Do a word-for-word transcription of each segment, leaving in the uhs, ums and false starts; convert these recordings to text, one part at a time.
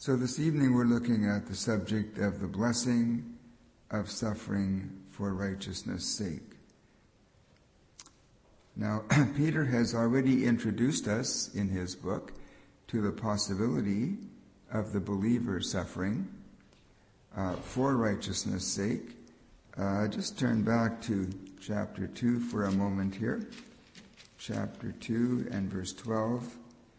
So this evening we're looking at the subject of the blessing of suffering for righteousness' sake. Now, Peter has already introduced us in his book to the possibility of the believer suffering uh, for righteousness' sake. Uh, just turn back to chapter two for a moment here. Chapter two and verse twelve.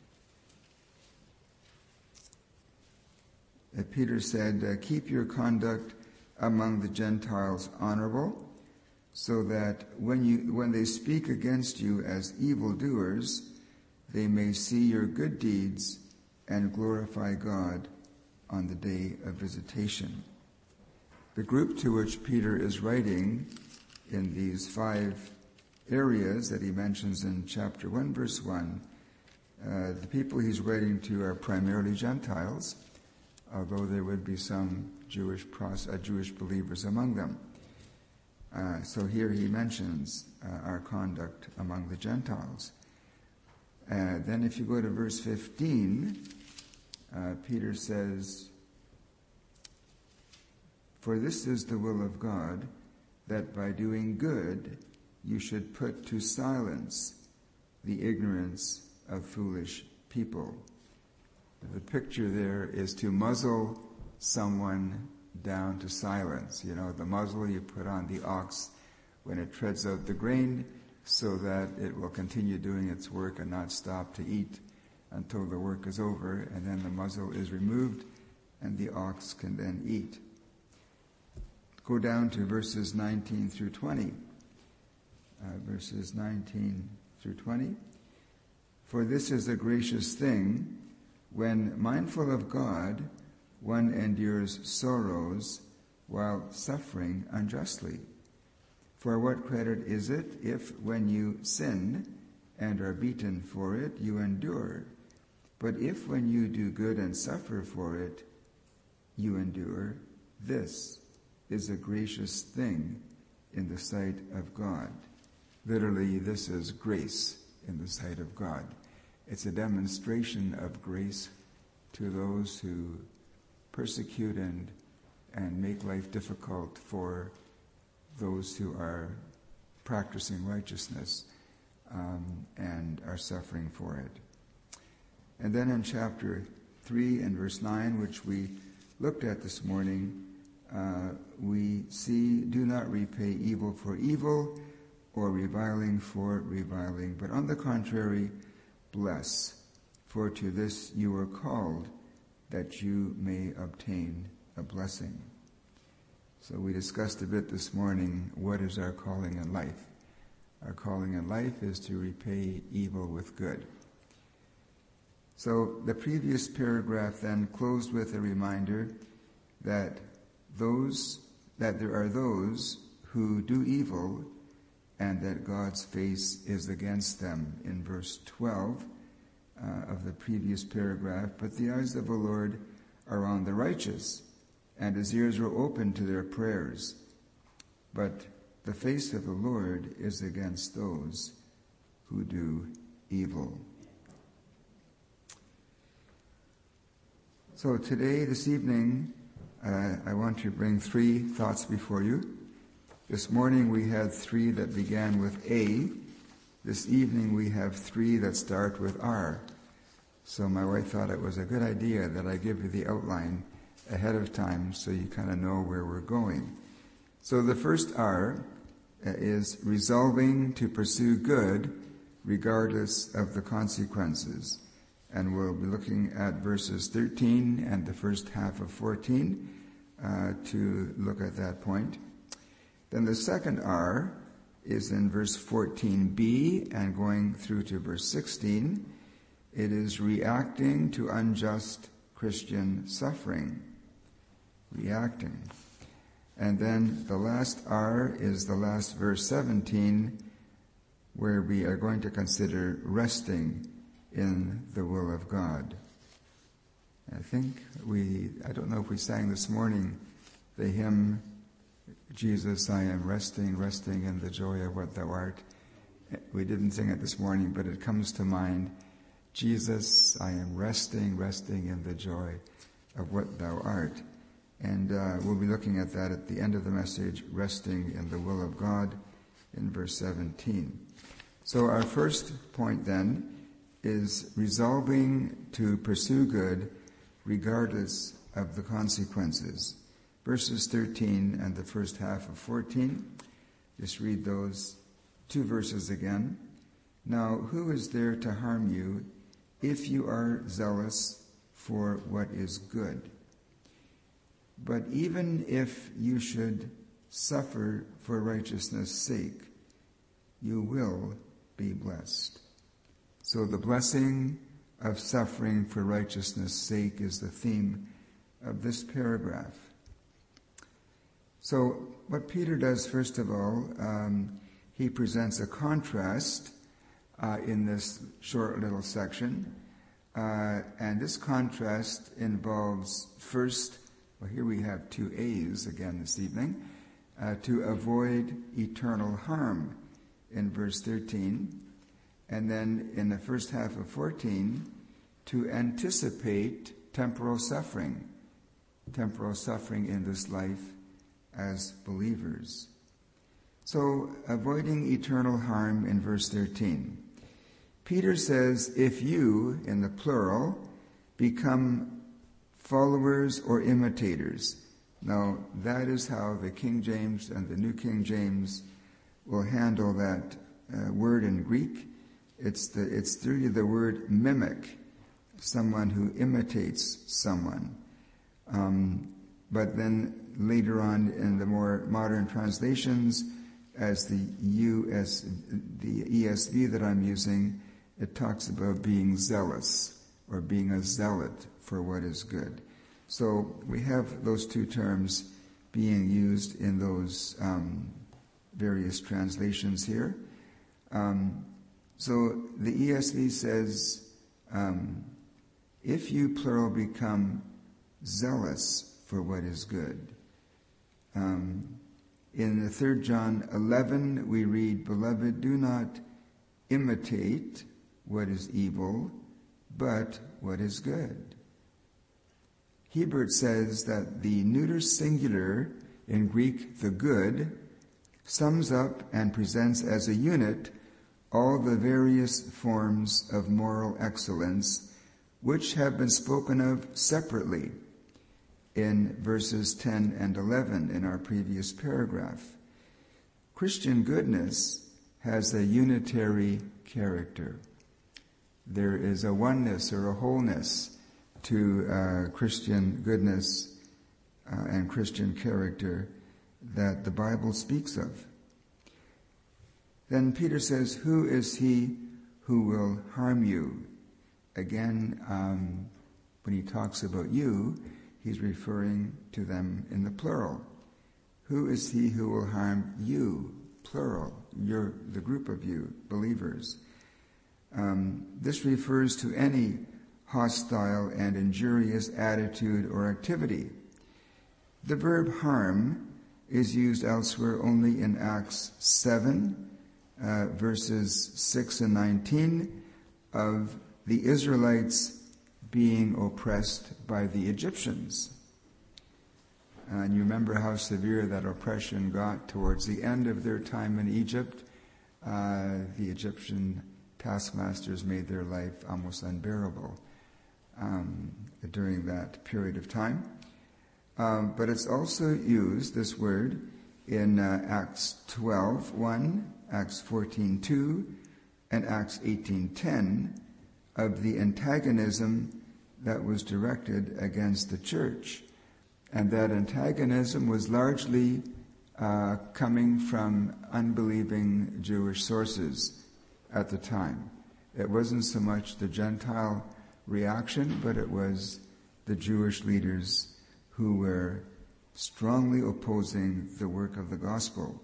Uh, Peter said, uh, keep your conduct among the Gentiles honorable, so that when you when they speak against you as evildoers, they may see your good deeds and glorify God on the day of visitation. The group to which Peter is writing in these five areas that he mentions in chapter one, verse one, uh, the people he's writing to are primarily Gentiles, although there would be some Jewish pros- uh, Jewish believers among them. Uh, so here he mentions uh, our conduct among the Gentiles. Uh, then if you go to verse fifteen, uh, Peter says, for this is the will of God, that by doing good you should put to silence the ignorance of foolish people. The picture there is to muzzle someone down to silence. You know, the muzzle you put on the ox when it treads out the grain so that it will continue doing its work and not stop to eat until the work is over, and then the muzzle is removed and the ox can then eat. Go down to verses nineteen through twenty. Uh, verses nineteen through twenty. For this is a gracious thing, when mindful of God, one endures sorrows while suffering unjustly. For what credit is it if, when you sin and are beaten for it, you endure? But if when you do good and suffer for it, you endure, this is a gracious thing in the sight of God. Literally, this is grace in the sight of God. It's a demonstration of grace to those who persecute and and make life difficult for those who are practicing righteousness um, and are suffering for it. And then in chapter three and verse nine, which we looked at this morning, uh, we see, do not repay evil for evil or reviling for reviling, but on the contrary, bless, for to this you were called, that you may obtain a blessing. So we discussed a bit this morning, what is our calling in life? Our calling in life is to repay evil with good. So the previous paragraph then closed with a reminder that those that there are those who do evil and that God's face is against them in verse twelve uh, of the previous paragraph. But the eyes of the Lord are on the righteous, and his ears are open to their prayers. But the face of the Lord is against those who do evil. So today, this evening, uh, I want to bring three thoughts before you. This morning we had three that began with A. This evening we have three that start with R. So my wife thought it was a good idea that I give you the outline ahead of time so you kind of know where we're going. So the first R is resolving to pursue good regardless of the consequences. And we'll be looking at verses thirteen and the first half of fourteen uh, to look at that point. Then the second R is in verse fourteen b and going through to verse sixteen. It is reacting to unjust Christian suffering. Reacting. And then the last R is the last verse seventeen, where we are going to consider resting in the will of God. I think we, I don't know if we sang this morning the hymn, Jesus, I am resting, resting in the joy of what thou art. We didn't sing it this morning, but it comes to mind. Jesus, I am resting, resting in the joy of what thou art. And uh, we'll be looking at that at the end of the message, resting in the will of God, in verse seventeen. So our first point then is resolving to pursue good regardless of the consequences. Verses thirteen and the first half of fourteen. Just read those two verses again. Now, who is there to harm you if you are zealous for what is good? But even if you should suffer for righteousness' sake, you will be blessed. So the blessing of suffering for righteousness' sake is the theme of this paragraph. So what Peter does, first of all, um, he presents a contrast uh, in this short little section. Uh, and this contrast involves first, well, here we have two A's again this evening, uh, to avoid eternal harm in verse thirteen. And then in the first half of fourteen, to anticipate temporal suffering, temporal suffering in this life as believers. So, avoiding eternal harm in verse thirteen. Peter says, if you, in the plural, become followers or imitators. Now, that is how the King James and the New King James will handle that uh, word in Greek. It's the, it's through the word mimic, someone who imitates someone. Um, but then later on in the more modern translations, as the U S, the E S V that I'm using, it talks about being zealous or being a zealot for what is good. So we have those two terms being used in those um, various translations here. Um, so the E S V says, um, if you, plural, become zealous for what is good. Um, in the third John eleven, we read, beloved, do not imitate what is evil, but what is good. Hebert says that the neuter singular, in Greek, the good, sums up and presents as a unit all the various forms of moral excellence which have been spoken of separately in verses ten and eleven in our previous paragraph. Christian goodness has a unitary character. There is a oneness or a wholeness to uh, Christian goodness uh, and Christian character that the Bible speaks of. Then Peter says, who is he who will harm you? Again, um, when he talks about you, he's referring to them in the plural. Who is he who will harm you? Plural. You're the group of you, believers. Um, this refers to any hostile and injurious attitude or activity. The verb harm is used elsewhere only in Acts seven, uh, verses six and nineteen, of the Israelites being oppressed by the Egyptians. And you remember how severe that oppression got towards the end of their time in Egypt. Uh, the Egyptian taskmasters made their life almost unbearable um, during that period of time. Um, but it's also used, this word, in uh, Acts twelve one, Acts fourteen two, and Acts eighteen ten, of the antagonism that was directed against the church. And that antagonism was largely uh, coming from unbelieving Jewish sources at the time. It wasn't so much the Gentile reaction, but it was the Jewish leaders who were strongly opposing the work of the gospel.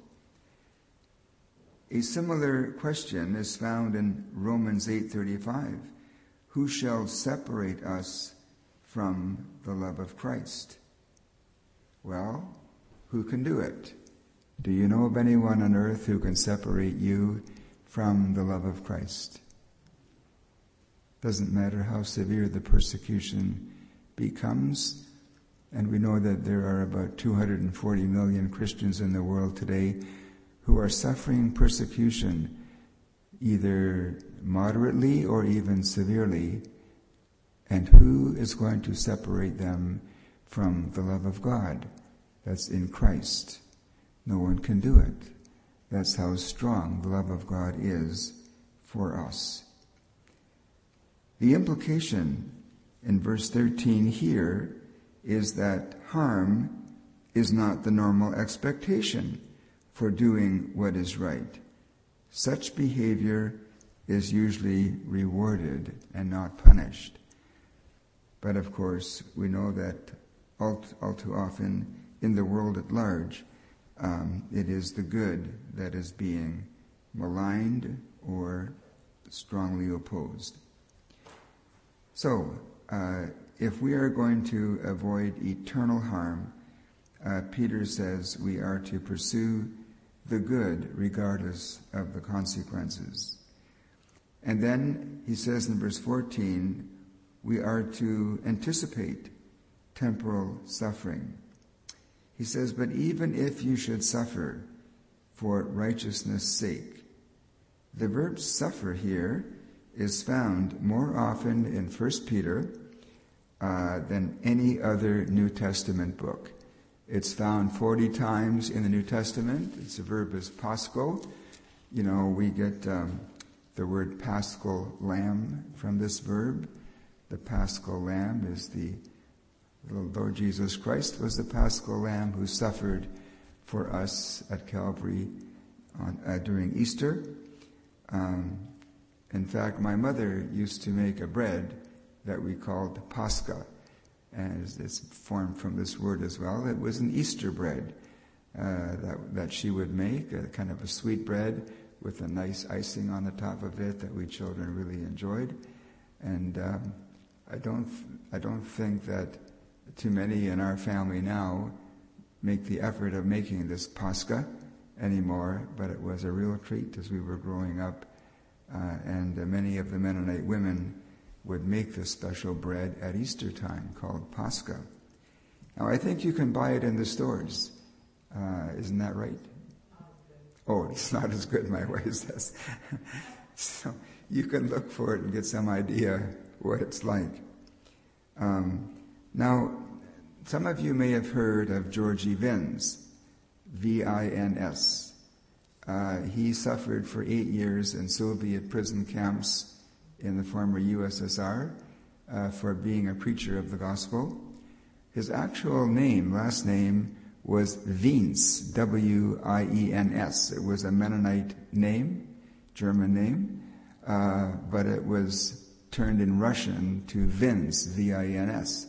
A similar question is found in Romans eight thirty-five. Who shall separate us from the love of Christ? Well, who can do it? Do you know of anyone on earth who can separate you from the love of Christ? Doesn't matter how severe the persecution becomes. And we know that there are about two hundred forty million Christians in the world today who are suffering persecution, either moderately or even severely. And who is going to separate them from the love of God that's in Christ? No one can do it. That's how strong the love of God is for us. The implication in verse thirteen here is that harm is not the normal expectation for doing what is right. Such behavior is usually rewarded and not punished. But of course, we know that all, all too often in the world at large, um, it is the good that is being maligned or strongly opposed. So, uh, if we are going to avoid eternal harm, uh, Peter says we are to pursue the good regardless of the consequences. And then he says in verse fourteen, we are to anticipate temporal suffering. He says, but even if you should suffer for righteousness' sake. The verb suffer here is found more often in First Peter uh, than any other New Testament book. It's found forty times in the New Testament. It's the verb is paschal. You know, we get um, the word paschal lamb from this verb. The paschal lamb is the, the Lord Jesus Christ was the paschal lamb who suffered for us at Calvary on, uh, during Easter. Um, in fact, my mother used to make a bread that we called Pascha, and it's formed from this word as well. It was an Easter bread uh, that, that she would make, a kind of a sweet bread with a nice icing on the top of it that we children really enjoyed. And um, I don't, I don't think that too many in our family now make the effort of making this Pascha anymore, but it was a real treat as we were growing up. Uh, and uh, many of the Mennonite women would make this special bread at Easter time called Pascha. Now, I think you can buy it in the stores. Uh, isn't that right? Oh, it's not as good, my wife says. So you can look for it and get some idea what it's like. Um, now, some of you may have heard of Georgy Vins, V I N S. Uh, he suffered for eight years in Soviet prison camps in the former U S S R uh, for being a preacher of the gospel. His actual name, last name, was Wiens, W I E N S. It was a Mennonite name, German name, uh, but it was turned in Russian to Vins, V I N S.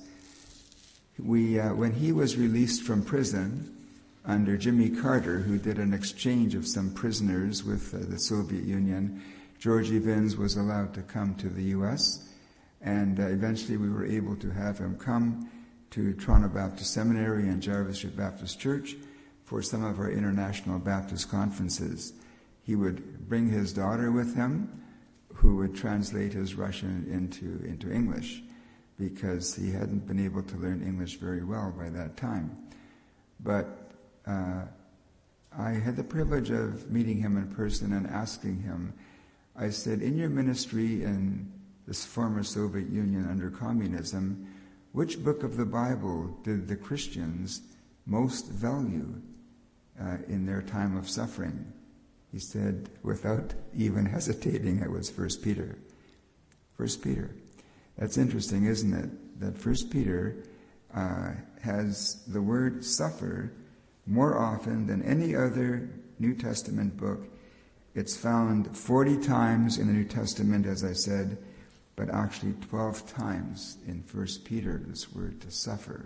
We, uh, when he was released from prison under Jimmy Carter, who did an exchange of some prisoners with uh, the Soviet Union, Georgy Vins was allowed to come to the U S, and uh, eventually we were able to have him come to Toronto Baptist Seminary and Jarvis Street Baptist Church for some of our international Baptist conferences. He would bring his daughter with him, who would translate his Russian into, into English, because he hadn't been able to learn English very well by that time. But uh, I had the privilege of meeting him in person and asking him, I said, in your ministry in this former Soviet Union under communism, which book of the Bible did the Christians most value uh, in their time of suffering? He said, without even hesitating, it was First Peter. First Peter. That's interesting, isn't it? That First Peter uh, has the word suffer more often than any other New Testament book. It's found forty times in the New Testament, as I said, but actually twelve times in First Peter, this word to suffer.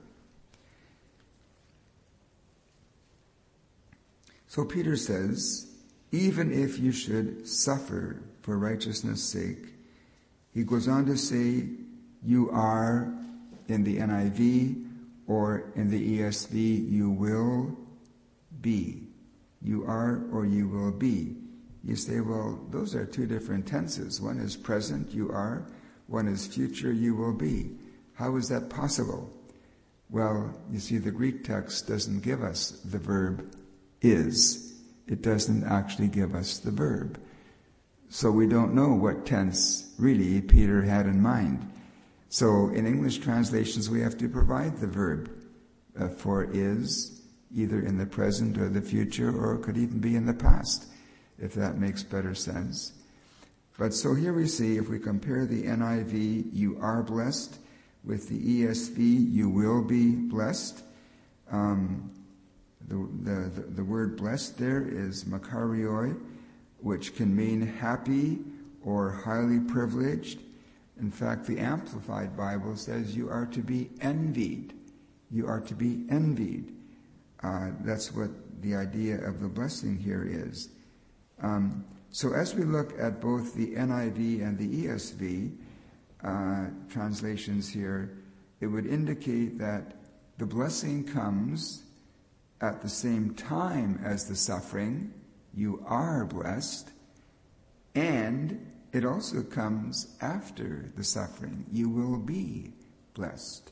So Peter says, even if you should suffer for righteousness' sake, he goes on to say, you are, in the N I V, or in the E S V, you will be. You are or you will be. You say, well, those are two different tenses. One is present, you are. One is future, you will be. How is that possible? Well, you see, the Greek text doesn't give us the verb is. It doesn't actually give us the verb. So we don't know what tense really Peter had in mind. So in English translations, we have to provide the verb uh, for is, either in the present or the future, or it could even be in the past, if that makes better sense. But so here we see, if we compare the N I V, you are blessed, with the E S V, you will be blessed. Um, the, the, the, the word blessed there is makarioi, which can mean happy or highly privileged. In fact, the Amplified Bible says you are to be envied. You are to be envied. Uh, that's what the idea of the blessing here is. Um, so as we look at both the N I V and the E S V uh, translations here, it would indicate that the blessing comes at the same time as the suffering. You are blessed. And it also comes after the suffering. You will be blessed.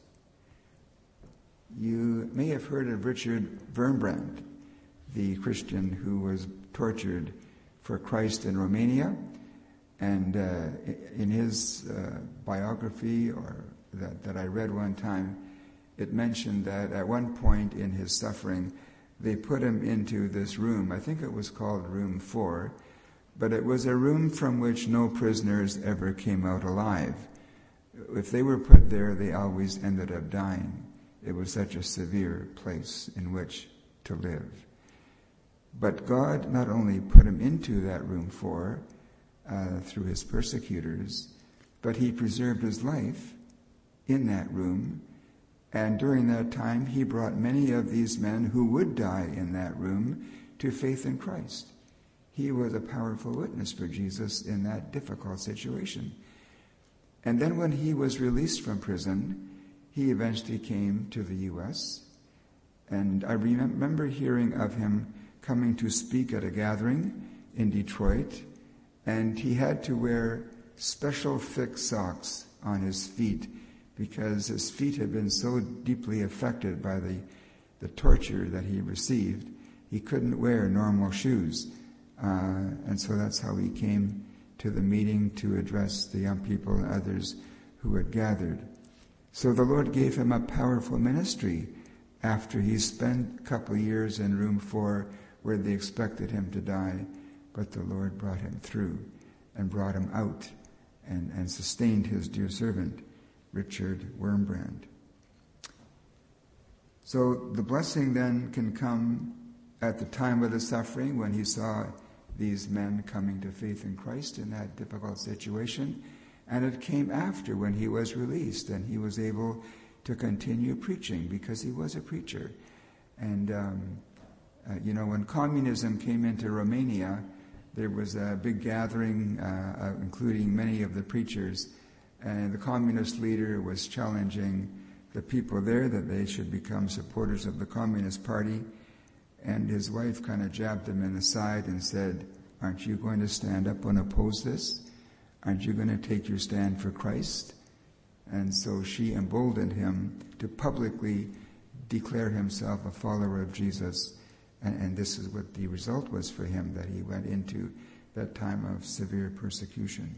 You may have heard of Richard Wurmbrand, the Christian who was tortured for Christ in Romania. And uh, in his uh, biography, or that, that I read one time, it mentioned that at one point in his suffering, they put him into this room. I think it was called room four, but it was a room from which no prisoners ever came out alive. If they were put there, they always ended up dying. It was such a severe place in which to live. But God not only put him into that room four uh, through his persecutors, but he preserved his life in that room. And during that time, he brought many of these men who would die in that room to faith in Christ. He was a powerful witness for Jesus in that difficult situation. And then when he was released from prison, he eventually came to the U S And I remember hearing of him coming to speak at a gathering in Detroit, and he had to wear special thick socks on his feet because his feet had been so deeply affected by the, the torture that he received. He couldn't wear normal shoes. Uh, and so that's how he came to the meeting to address the young people and others who had gathered. So the Lord gave him a powerful ministry after he spent a couple of years in room four where they expected him to die, but the Lord brought him through and brought him out and, and sustained his dear servant, Richard Wurmbrand. So the blessing then can come at the time of the suffering when he saw these men coming to faith in Christ in that difficult situation. And it came after when he was released and he was able to continue preaching because he was a preacher. And, um, uh, you know, when communism came into Romania, there was a big gathering, uh, uh, including many of the preachers. And the communist leader was challenging the people there that they should become supporters of the Communist Party. And his wife kind of jabbed him in the side and said, "Aren't you going to stand up and oppose this? Aren't you going to take your stand for Christ?" And so she emboldened him to publicly declare himself a follower of Jesus. And, and this is what the result was for him, that he went into that time of severe persecution.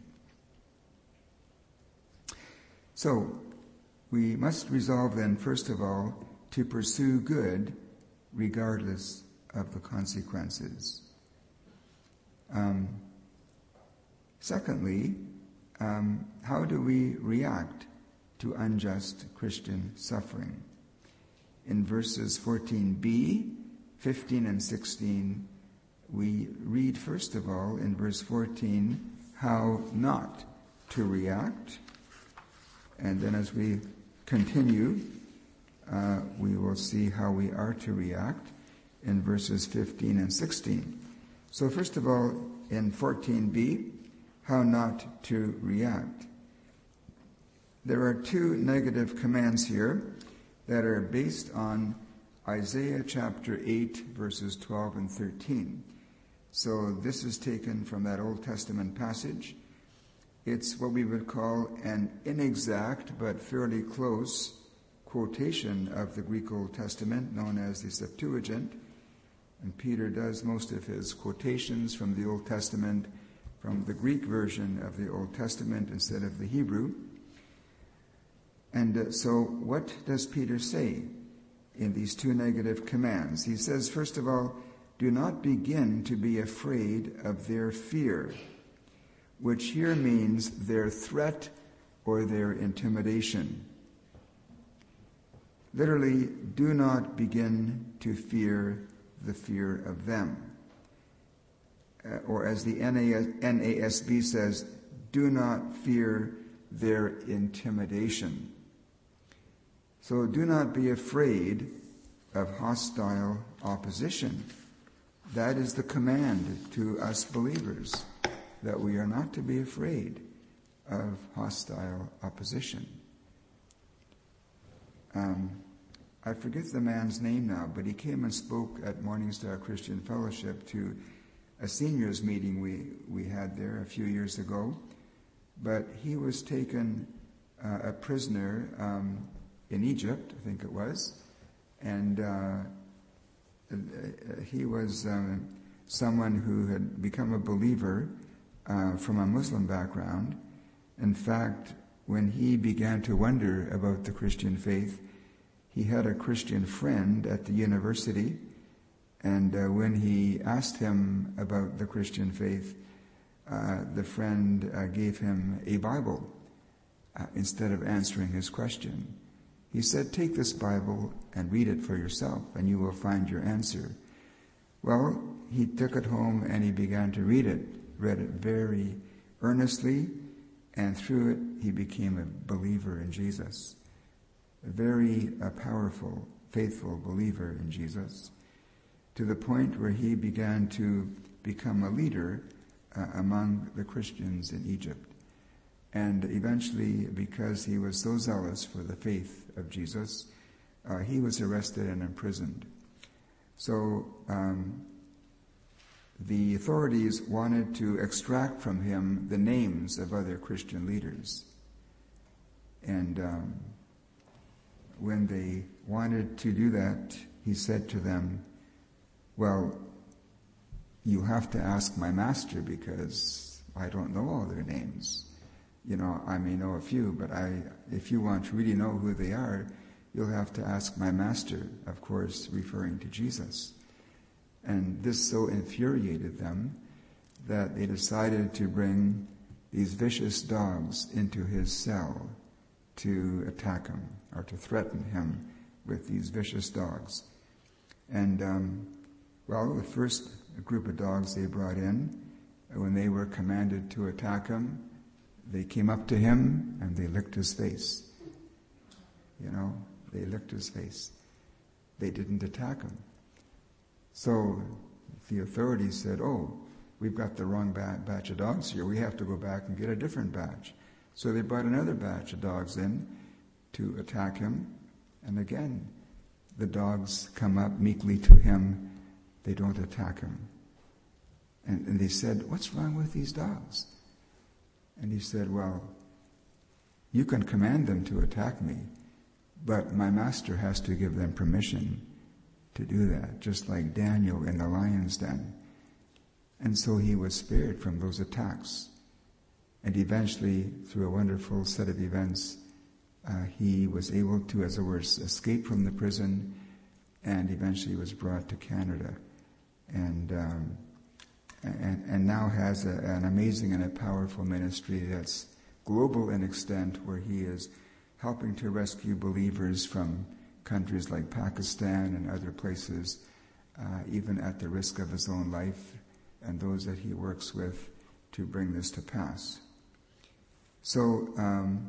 So we must resolve then, first of all, to pursue good regardless of the consequences. Um, secondly, um, how do we react to unjust Christian suffering? In verses fourteen b, fifteen, and sixteen, we read, first of all, in verse fourteen, how not to react. And then as we continue, Uh, we will see how we are to react in verses fifteen and sixteen. So first of all, in fourteen b, how not to react. There are two negative commands here that are based on Isaiah chapter eight, verses twelve and thirteen. So this is taken from that Old Testament passage. It's what we would call an inexact but fairly close quotation of the Greek Old Testament known as the Septuagint. And Peter does most of his quotations from the Old Testament from the Greek version of the Old Testament instead of the Hebrew. And uh, so what does Peter say in these two negative commands? He says, first of all, do not begin to be afraid of their fear, which here means their threat or their intimidation. Literally, do not begin to fear the fear of them. Uh, or as the N A S B says, do not fear their intimidation. So do not be afraid of hostile opposition. That is the command to us believers, that we are not to be afraid of hostile opposition. Um, I forget the man's name now, but he came and spoke at Morningstar Christian Fellowship to a seniors meeting we, we had there a few years ago. But he was taken uh, a prisoner um, in Egypt, I think it was, and uh, he was um, someone who had become a believer uh, from a Muslim background. In fact, when he began to wonder about the Christian faith, he had a Christian friend at the university, and uh, when he asked him about the Christian faith, uh, the friend uh, gave him a Bible uh, instead of answering his question. He said, take this Bible and read it for yourself, and you will find your answer. Well, he took it home and he began to read it, read it very earnestly, and through it he became a believer in Jesus. A very uh, powerful, faithful believer in Jesus, to the point where he began to become a leader uh, among the Christians in Egypt. And eventually, because he was so zealous for the faith of Jesus, uh, he was arrested and imprisoned. So um, the authorities wanted to extract from him the names of other Christian leaders. And um, when they wanted to do that, he said to them, well, you have to ask my master because I don't know all their names. You know, I may know a few, but I, if you want to really know who they are, you'll have to ask my master, of course, referring to Jesus. And this so infuriated them that they decided to bring these vicious dogs into his cell to attack him or to threaten him with these vicious dogs. And, um, well, the first group of dogs they brought in, when they were commanded to attack him, they came up to him and they licked his face. You know, they licked his face. They didn't attack him. So the authorities said, oh, we've got the wrong ba- batch of dogs here. We have to go back and get a different batch. So they brought another batch of dogs in to attack him. And again, the dogs come up meekly to him. They don't attack him. And, and they said, what's wrong with these dogs? And he said, well, you can command them to attack me, but my master has to give them permission to do that, just like Daniel in the lion's den. And so he was spared from those attacks. And eventually, through a wonderful set of events, uh, he was able to, as it were, escape from the prison, and eventually was brought to Canada. And um, And, and now has a, an amazing and a powerful ministry that's global in extent, where he is helping to rescue believers from countries like Pakistan and other places, uh, even at the risk of his own life, and those that he works with to bring this to pass. So, um,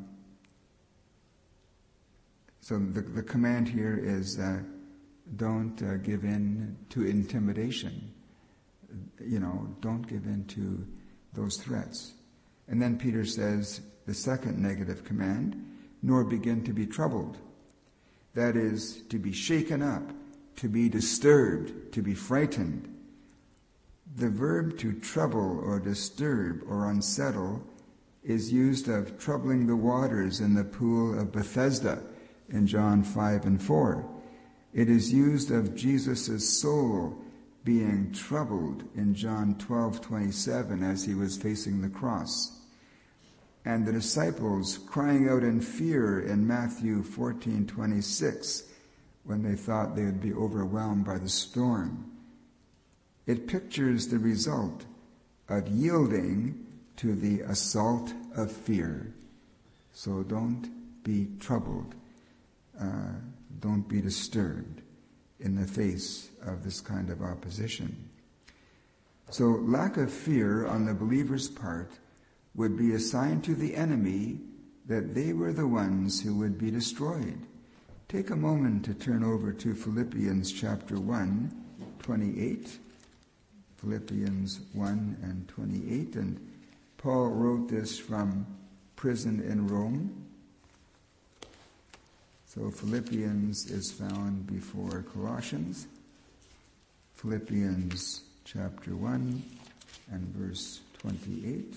so the, the command here is uh, don't uh, give in to intimidation. You know, don't give in to those threats. And then Peter says, the second negative command, nor begin to be troubled. That is, to be shaken up, to be disturbed, to be frightened. The verb to trouble or disturb or unsettle is used of troubling the waters in the pool of Bethesda. in John five and four. It is used of Jesus' soul being troubled in John twelve twenty-seven as he was facing the cross. And the disciples crying out in fear in Matthew fourteen twenty-six when they thought they would be overwhelmed by the storm. It pictures the result of yielding to the assault of fear. So don't be troubled. Uh, don't be disturbed in the face of this kind of opposition. So lack of fear on the believer's part would be a sign to the enemy that they were the ones who would be destroyed. Take a moment to turn over to Philippians chapter one, twenty-eight. Philippians one and twenty-eight. And Paul wrote this from prison in Rome. So Philippians is found before Colossians. Philippians chapter one and verse twenty-eight.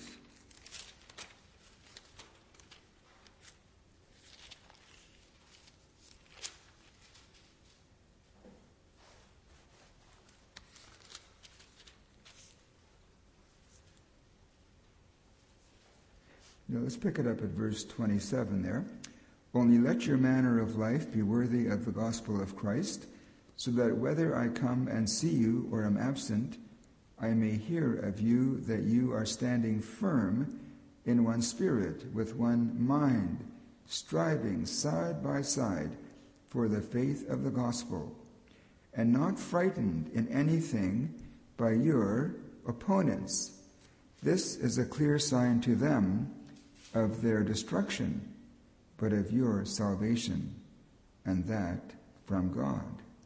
Now let's pick it up at verse twenty-seven there. Only let your manner of life be worthy of the gospel of Christ, so that whether I come and see you or am absent, I may hear of you that you are standing firm in one spirit, with one mind, striving side by side for the faith of the gospel, and not frightened in anything by your opponents. This is a clear sign to them of their destruction, but of your salvation, and that from God.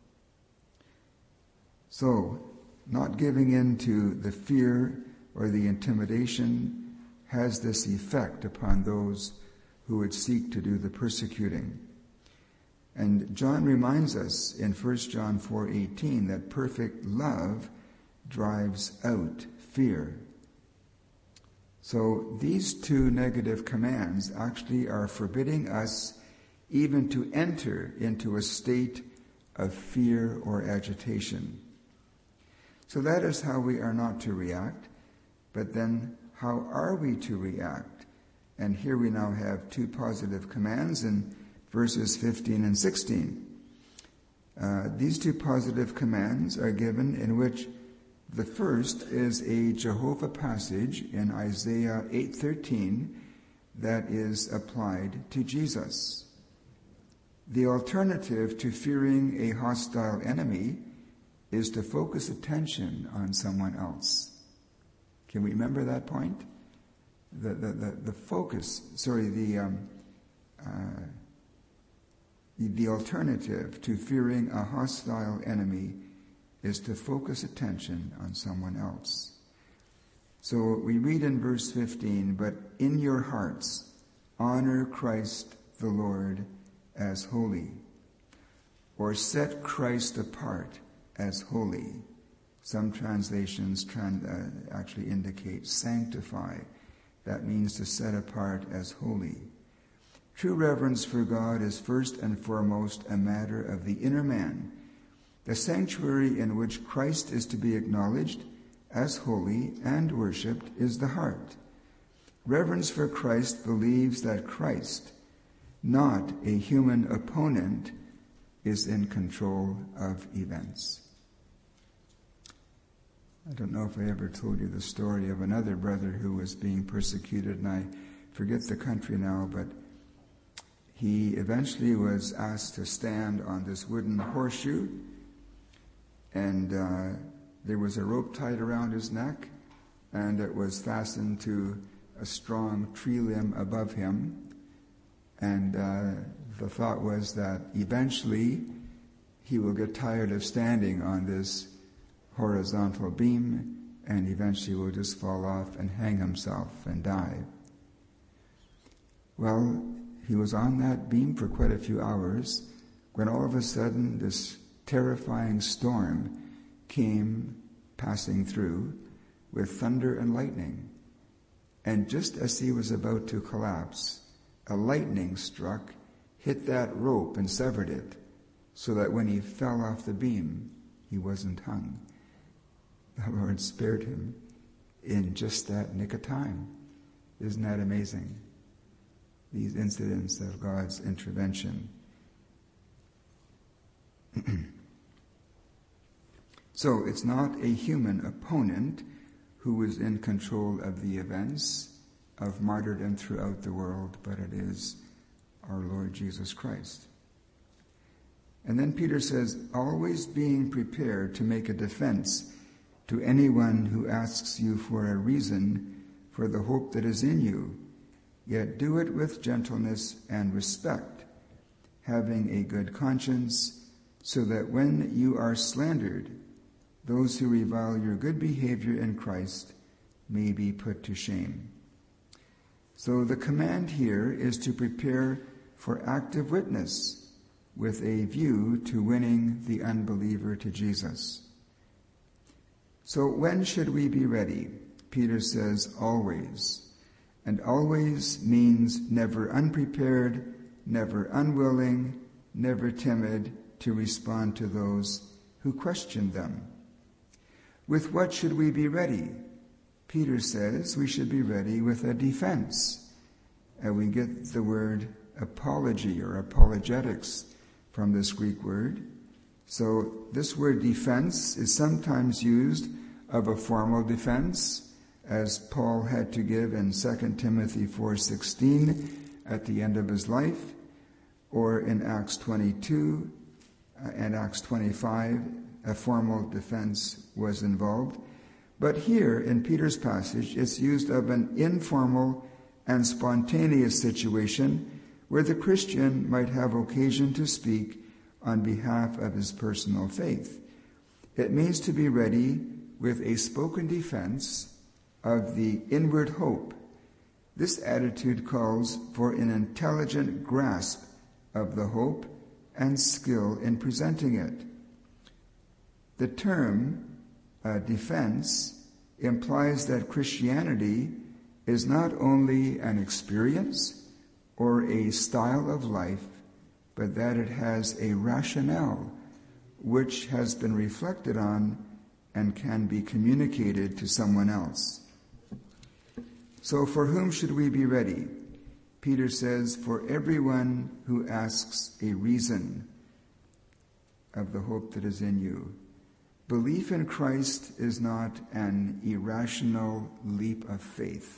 So, not giving in to the fear or the intimidation has this effect upon those who would seek to do the persecuting. And John reminds us in First John four eighteen that perfect love drives out fear. So these two negative commands actually are forbidding us even to enter into a state of fear or agitation. So that is how we are not to react. But then how are we to react? And here we now have two positive commands in verses fifteen and sixteen. Uh, these two positive commands are given in which the first is a Jehovah passage in Isaiah eight thirteen that is applied to Jesus. The alternative to fearing a hostile enemy is to focus attention on someone else. Can we remember that point? The the the, the focus, sorry, the um, uh, the, the alternative to fearing a hostile enemy is to focus attention on someone else. So we read in verse fifteen, but in your hearts honor Christ the Lord as holy, or set Christ apart as holy. Some translations trans, uh, actually indicate sanctify. That means to set apart as holy. True reverence for God is first and foremost a matter of the inner man, the sanctuary in which Christ is to be acknowledged as holy and worshipped is the heart. Reverence for Christ believes that Christ, not a human opponent, is in control of events. I don't know if I ever told you the story of another brother who was being persecuted, and I forget the country now, but he eventually was asked to stand on this wooden horseshoe, and uh, there was a rope tied around his neck, and it was fastened to a strong tree limb above him. And uh, the thought was that eventually he will get tired of standing on this horizontal beam, and eventually will just fall off and hang himself and die. Well, he was on that beam for quite a few hours when all of a sudden this terrifying storm came passing through with thunder and lightning. And just as he was about to collapse, a lightning struck, hit that rope and severed it, so that when he fell off the beam, he wasn't hung. The Lord spared him in just that nick of time. Isn't that amazing? These incidents of God's intervention. So it's not a human opponent who is in control of the events of martyrdom throughout the world, but it is our Lord Jesus Christ. And then Peter says, always being prepared to make a defense to anyone who asks you for a reason for the hope that is in you, yet do it with gentleness and respect, having a good conscience, so that when you are slandered, those who revile your good behavior in Christ may be put to shame. So the command here is to prepare for active witness with a view to winning the unbeliever to Jesus. So when should we be ready? Peter says always. And always means never unprepared, never unwilling, never timid to respond to those who question them. With what should we be ready? Peter says we should be ready with a defense. And we get the word apology or apologetics from this Greek word. So this word defense is sometimes used of a formal defense, as Paul had to give in Second Timothy four sixteen at the end of his life, or in Acts twenty-two uh, and Acts twenty-five, a formal defense was involved. But here in Peter's passage, it's used of an informal and spontaneous situation where the Christian might have occasion to speak on behalf of his personal faith. It means to be ready with a spoken defense of the inward hope. This attitude calls for an intelligent grasp of the hope and skill in presenting it. The term uh, defense implies that Christianity is not only an experience or a style of life, but that it has a rationale which has been reflected on and can be communicated to someone else. So for whom should we be ready? Peter says, for everyone who asks a reason of the hope that is in you. Belief in Christ is not an irrational leap of faith.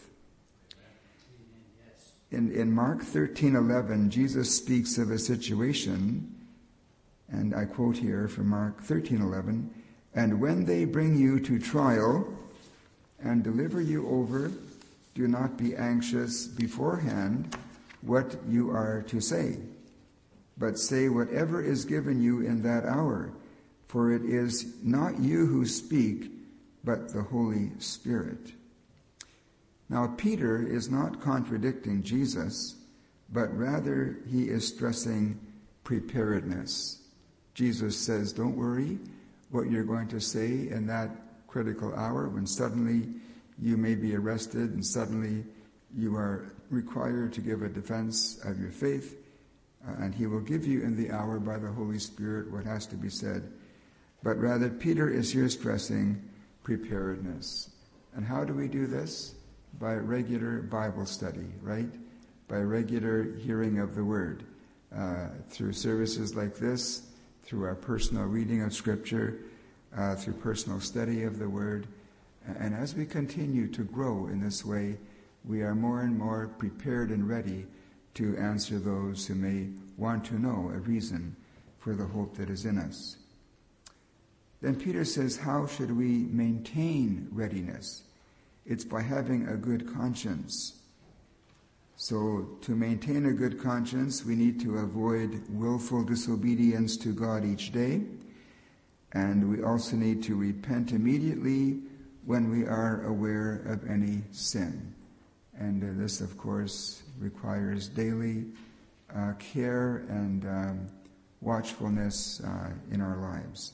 In, in Mark thirteen eleven, Jesus speaks of a situation, and I quote here from Mark thirteen eleven, and when they bring you to trial and deliver you over, do not be anxious beforehand what you are to say, but say whatever is given you in that hour, for it is not you who speak, but the Holy Spirit. Now, Peter is not contradicting Jesus, but rather he is stressing preparedness. Jesus says, don't worry what you're going to say in that critical hour when suddenly you may be arrested and suddenly you are required to give a defense of your faith, uh, and he will give you in the hour by the Holy Spirit what has to be said. But rather, Peter is here stressing preparedness. And how do we do this? By regular Bible study, right? By regular hearing of the Word. Uh, through services like this, through our personal reading of Scripture, uh, through personal study of the Word. And as we continue to grow in this way, we are more and more prepared and ready to answer those who may want to know a reason for the hope that is in us. Then Peter says, how should we maintain readiness? It's by having a good conscience. So to maintain a good conscience, we need to avoid willful disobedience to God each day. And we also need to repent immediately when we are aware of any sin. And uh, this, of course, requires daily uh, care and um, watchfulness uh, in our lives.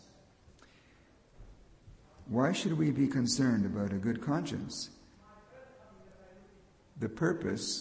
Why should we be concerned about a good conscience? The purpose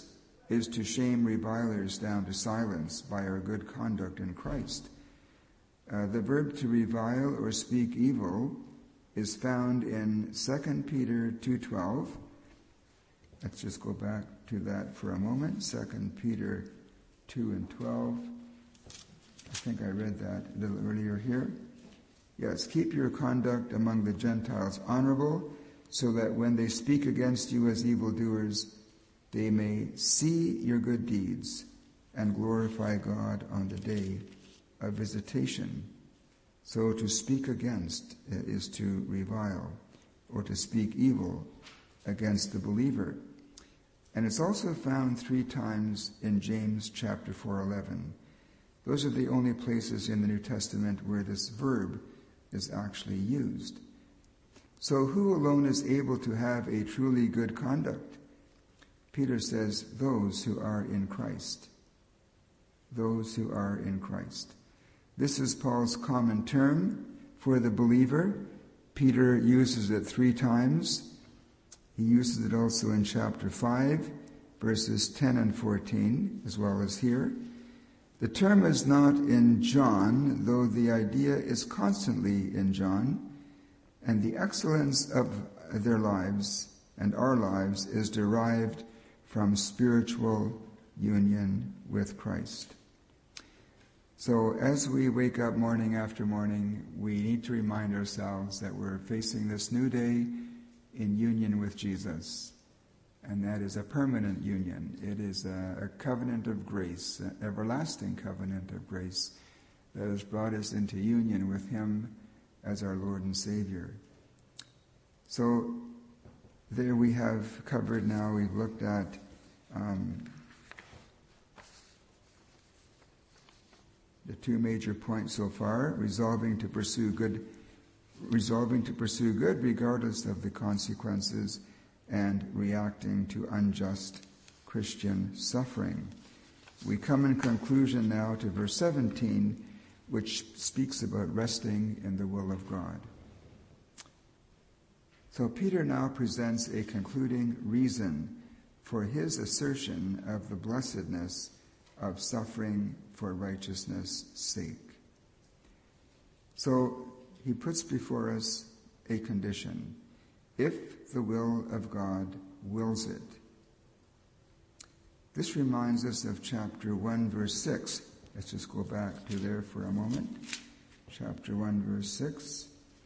is to shame revilers down to silence by our good conduct in Christ. Uh, the verb to revile or speak evil is found in Second Peter two twelve. Let's just go back to that for a moment. Second Peter two and twelve. I think I read that a little earlier here. Yes, keep your conduct among the Gentiles honorable, so that when they speak against you as evildoers, they may see your good deeds and glorify God on the day of visitation. So to speak against is to revile, or to speak evil against the believer. And it's also found three times in James chapter four eleven. Those are the only places in the New Testament where this verb is actually used. So who alone is able to have a truly good conduct? Peter says, those who are in Christ. Those who are in Christ. This is Paul's common term for the believer. Peter uses it three times. He uses it also in chapter five, verses ten and fourteen, as well as here. The term is not in John, though the idea is constantly in John, and the excellence of their lives and our lives is derived from spiritual union with Christ. So as we wake up morning after morning, we need to remind ourselves that we're facing this new day in union with Jesus. And that is a permanent union. It is a, a covenant of grace, an everlasting covenant of grace that has brought us into union with him as our Lord and Savior. So there we have covered now, we've looked at um, the two major points so far, resolving to pursue good, resolving to pursue good regardless of the consequences, and reacting to unjust Christian suffering. We come in conclusion now to verse seventeen, which speaks about resting in the will of God. So Peter now presents a concluding reason for his assertion of the blessedness of suffering for righteousness' sake. So he puts before us a condition. If the will of God wills it. This reminds us of chapter one, verse six. Let's just go back to there for a moment. Chapter one, verse six.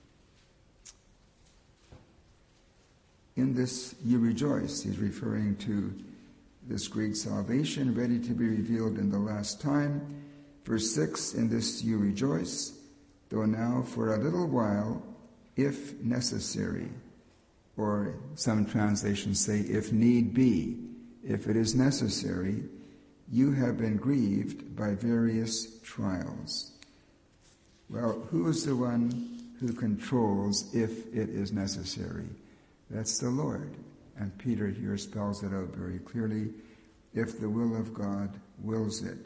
In this you rejoice. He's referring to this great salvation ready to be revealed in the last time. Verse six, in this you rejoice, though now for a little while, if necessary, or some translations say, if need be, if it is necessary, you have been grieved by various trials. Well, who is the one who controls if it is necessary? That's the Lord. And Peter here spells it out very clearly. If the will of God wills it.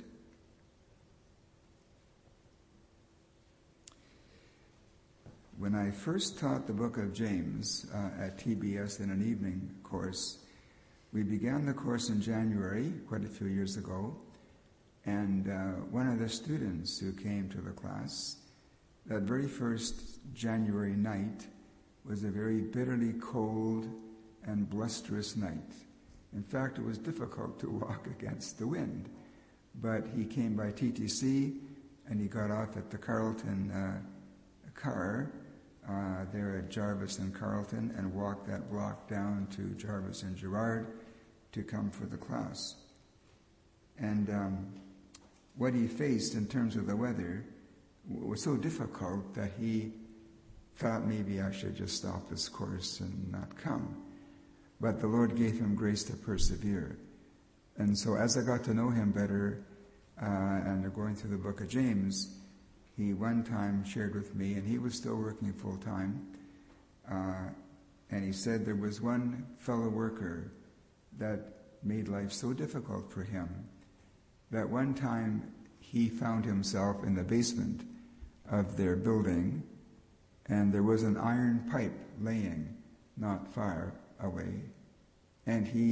When I first taught the book of James uh, at T B S in an evening course, we began the course in January, quite a few years ago, and uh, one of the students who came to the class, that very first January night was a very bitterly cold and blusterous night. In fact, it was difficult to walk against the wind, but he came by T T C and he got off at the Carleton uh, car Uh, there at Jarvis and Carleton, and walked that block down to Jarvis and Gerard to come for the class. And um, what he faced in terms of the weather was so difficult that he thought maybe I should just stop this course and not come. But the Lord gave him grace to persevere. And so as I got to know him better, uh, and going through the book of James, he one time shared with me, and he was still working full-time, uh, and he said there was one fellow worker that made life so difficult for him that one time he found himself in the basement of their building, and there was an iron pipe laying not far away, and he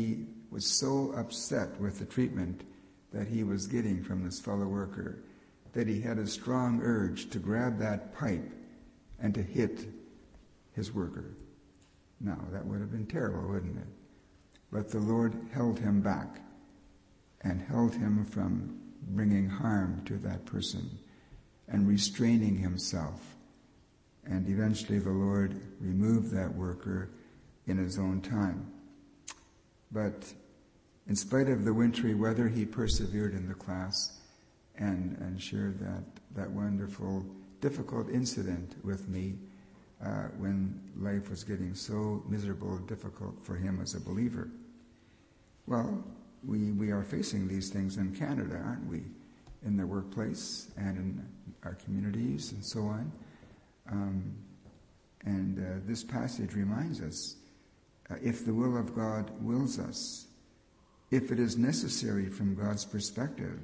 was so upset with the treatment that he was getting from this fellow worker that he had a strong urge to grab that pipe and to hit his worker. Now, that would have been terrible, wouldn't it? But the Lord held him back and held him from bringing harm to that person and restraining himself. And eventually the Lord removed that worker in his own time. But in spite of the wintry weather, he persevered in the class and, and shared that, that wonderful, difficult incident with me uh, when life was getting so miserable and difficult for him as a believer. Well, we, we are facing these things in Canada, aren't we? In the workplace and in our communities and so on. Um, and uh, this passage reminds us, uh, if the will of God wills us, if it is necessary from God's perspective.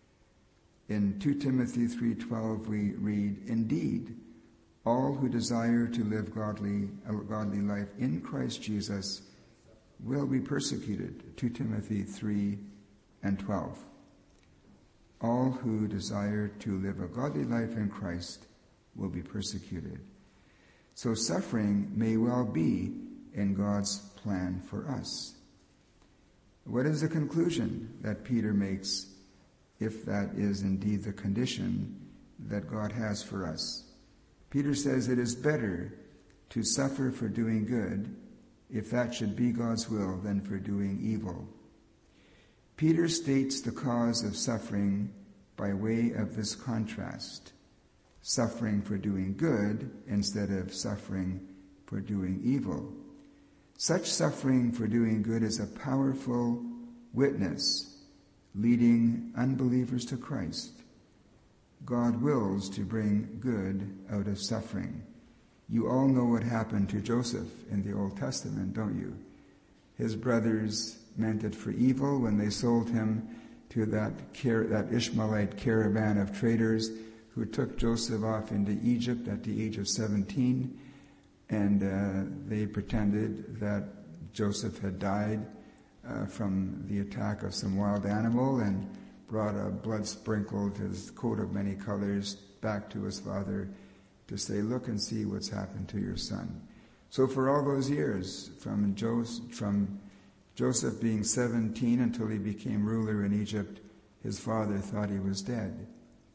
In Second Timothy three twelve we read, "Indeed, all who desire to live godly, a godly life in Christ Jesus will be persecuted." Second Timothy three and twelve. All who desire to live a godly life in Christ will be persecuted. So suffering may well be in God's plan for us. What is the conclusion that Peter makes, if that is indeed the condition that God has for us? Peter says it is better to suffer for doing good, if that should be God's will, than for doing evil. Peter states the cause of suffering by way of this contrast: suffering for doing good instead of suffering for doing evil. Such suffering for doing good is a powerful witness leading unbelievers to Christ. God wills to bring good out of suffering. You all know what happened to Joseph in the Old Testament, don't you? His brothers meant it for evil when they sold him to that, that Ishmaelite caravan of traders who took Joseph off into Egypt at the age of seventeen. And uh, they pretended that Joseph had died uh, from the attack of some wild animal and brought a blood-sprinkled, his coat of many colors, back to his father to say, "Look and see what's happened to your son." So for all those years, from, Joseph, from Joseph being seventeen until he became ruler in Egypt, his father thought he was dead.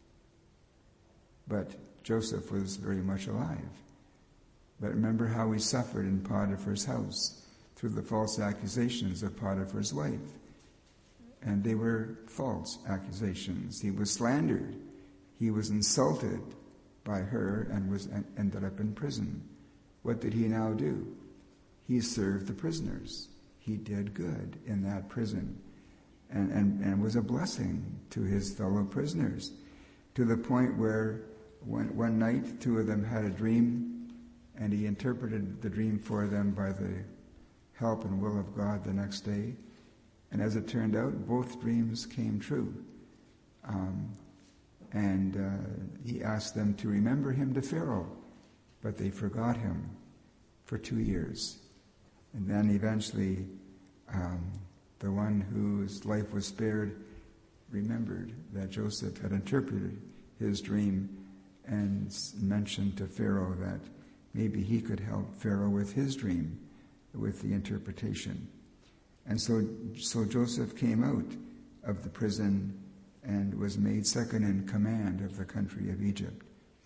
But Joseph was very much alive. But remember how he suffered in Potiphar's house through the false accusations of Potiphar's wife. And they were false accusations. He was slandered. He was insulted by her and was and ended up in prison. What did he now do? He served the prisoners. He did good in that prison and, and, and was a blessing to his fellow prisoners, to the point where one, one night two of them had a dream, and he interpreted the dream for them by the help and will of God the next day. And as it turned out, both dreams came true. Um, and uh, he asked them to remember him to Pharaoh, but they forgot him for two years. And then eventually, um, the one whose life was spared remembered that Joseph had interpreted his dream and mentioned to Pharaoh that maybe he could help Pharaoh with his dream, with the interpretation. And so, so Joseph came out of the prison and was made second in command of the country of Egypt.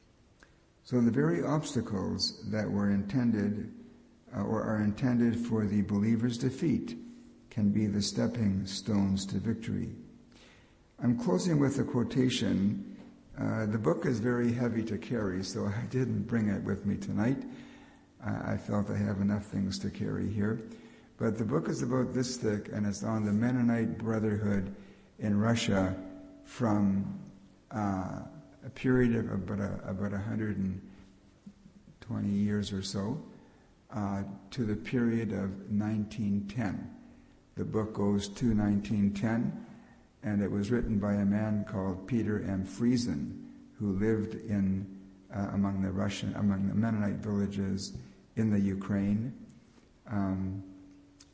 So the very obstacles that were intended uh, or are intended for the believer's defeat can be the stepping stones to victory. I'm closing with a quotation. Uh, the book is very heavy to carry, so I didn't bring it with me tonight. Uh, I felt I have enough things to carry here. But the book is about this thick, and it's on the Mennonite Brotherhood in Russia from uh, a period of about, a, about one hundred twenty years or so uh, to the period of nineteen ten. The book goes to nineteen ten. And it was written by a man called Peter M. Friesen, who lived in uh, among the Russian, among the Mennonite villages in the Ukraine. Um,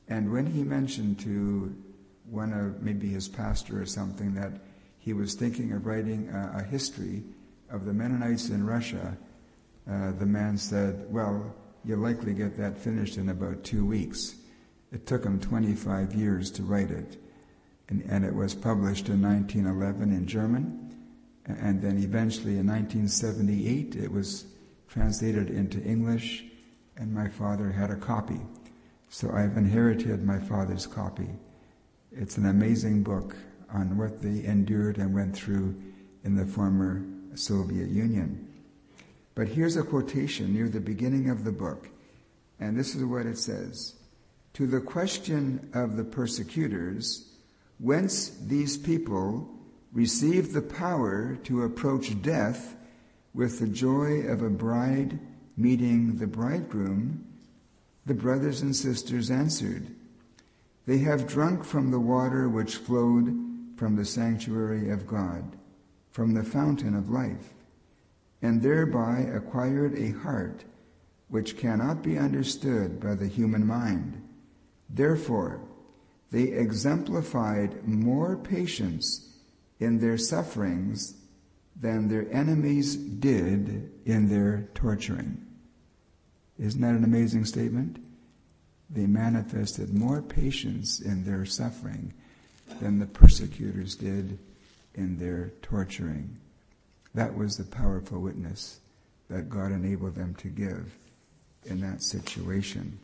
And when he mentioned to one of maybe his pastor or something that he was thinking of writing a, a history of the Mennonites in Russia, uh, the man said, well, you'll likely get that finished in about two weeks. It took him twenty-five years to write it. And, and it was published in nineteen eleven in German. And then eventually in nineteen seventy-eight, it was translated into English, and my father had a copy. So I've inherited my father's copy. It's an amazing book on what they endured and went through in the former Soviet Union. But here's a quotation near the beginning of the book, and this is what it says. To the question of the persecutors, whence these people received the power to approach death with the joy of a bride meeting the bridegroom, the brothers and sisters answered, they have drunk from the water which flowed from the sanctuary of God, from the fountain of life, and thereby acquired a heart which cannot be understood by the human mind. Therefore, they exemplified more patience in their sufferings than their enemies did in their torturing. Isn't that an amazing statement? They manifested more patience in their suffering than the persecutors did in their torturing. That was the powerful witness that God enabled them to give in that situation.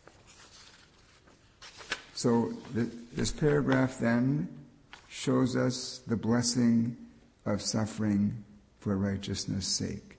So th- this paragraph then shows us the blessing of suffering for righteousness' sake.